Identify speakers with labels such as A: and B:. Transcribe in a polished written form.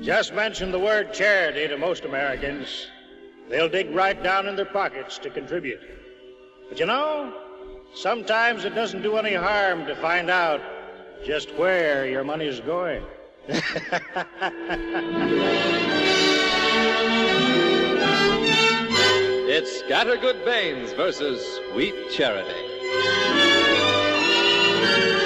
A: Just mention the word charity to most Americans. They'll dig right down in their pockets to contribute. But you know, sometimes it doesn't do any harm to find out just where your money's going.
B: It's Scattergood Baines versus Sweet Charity.